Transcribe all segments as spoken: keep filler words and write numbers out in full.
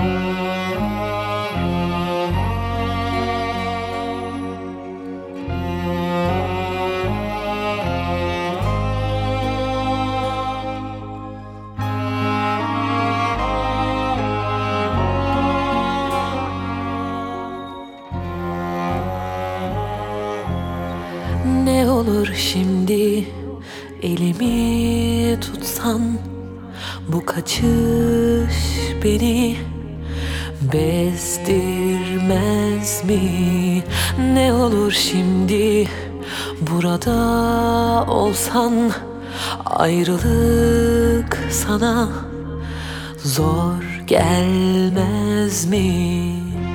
Ne olur şimdi elimi tutsan, bu kaçış beni bezdirmez mi? Ne olur şimdi burada olsan, ayrılık sana zor gelmez mi?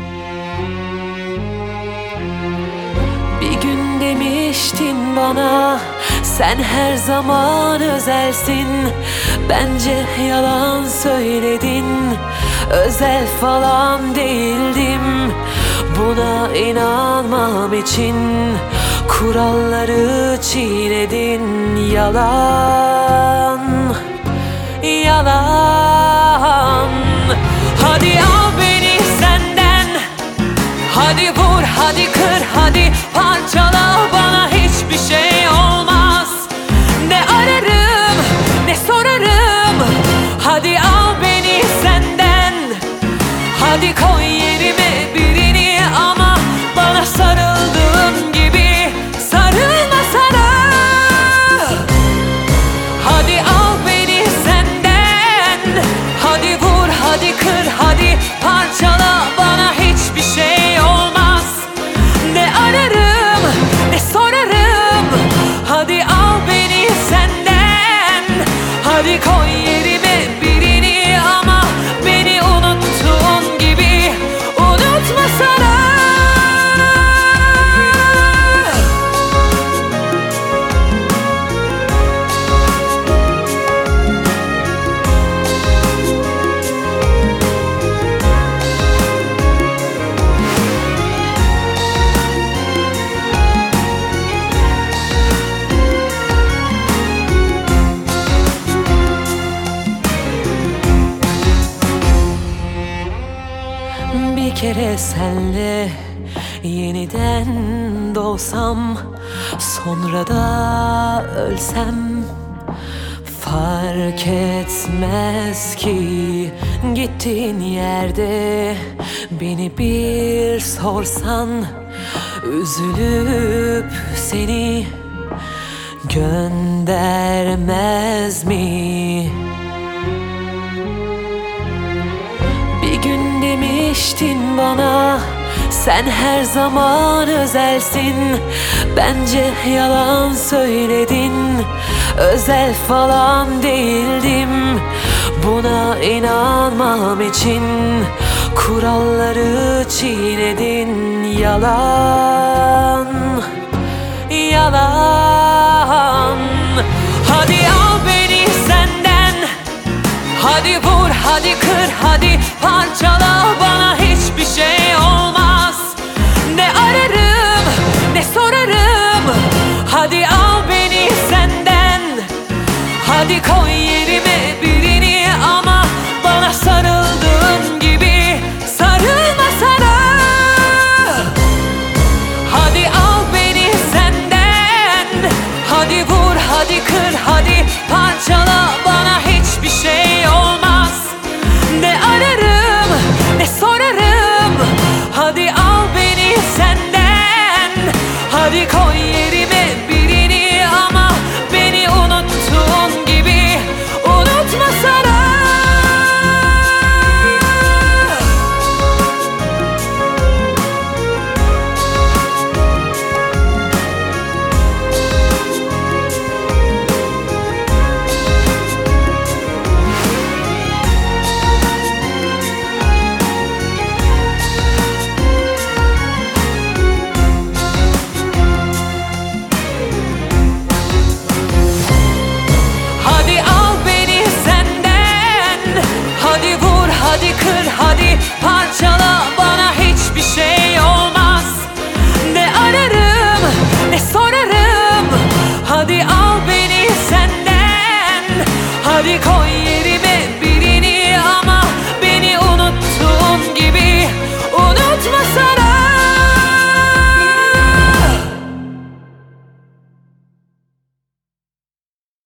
Bir gün demiştin bana, sen her zaman özelsin. Bence yalan söyledin, özel falan değildim. Buna inanmam için kuralları çiğnedin. Yalan, yalan. Hadi al beni senden, hadi vur, hadi kır, hadi parçala, bana hiçbir şey olmaz. Ne ararım, ne sorarım. Hadi al beni senden, hadi koy yerime birini, ama bana sarıldığın gibi sarılmasana. Hadi al beni senden, hadi vur, hadi kır, hadi parçala, bana hiçbir şey olmaz. Ne ararım, ne sorarım. Hadi al beni senden, hadi koy yerime birini, ama beni unuttuğun gibi unutmasana. Bir kere senle yeniden doğsam, sonra da ölsem fark etmez ki. Gittiğin yerde beni bir sorsan, üzülüp seni göndermez mi? Bir gün demiştin bana, sen her zaman özelsin. Bence yalan söyledin, özel falan değildim. Buna inanmam için kuralları çiğnedin. Yalan, yalan. Hadi al beni senden, hadi vur, hadi kır, hadi parçala, bana hiçbir şey olmaz. Ne ararım, ne sorarım. Hadi al beni senden, hadi koy yerime birini, ama bana sarıldığın gibi sarılmasana. Hadi al beni senden, hadi vur, hadi kır, hadi parçala, bana hiçbir şey olmaz. Ne ararım, ne sorarım. Hadi al beni senden, hadi koy yerime birini, ama beni unuttuğun gibi unutmasana. Hadi vur, hadi kır, hadi parça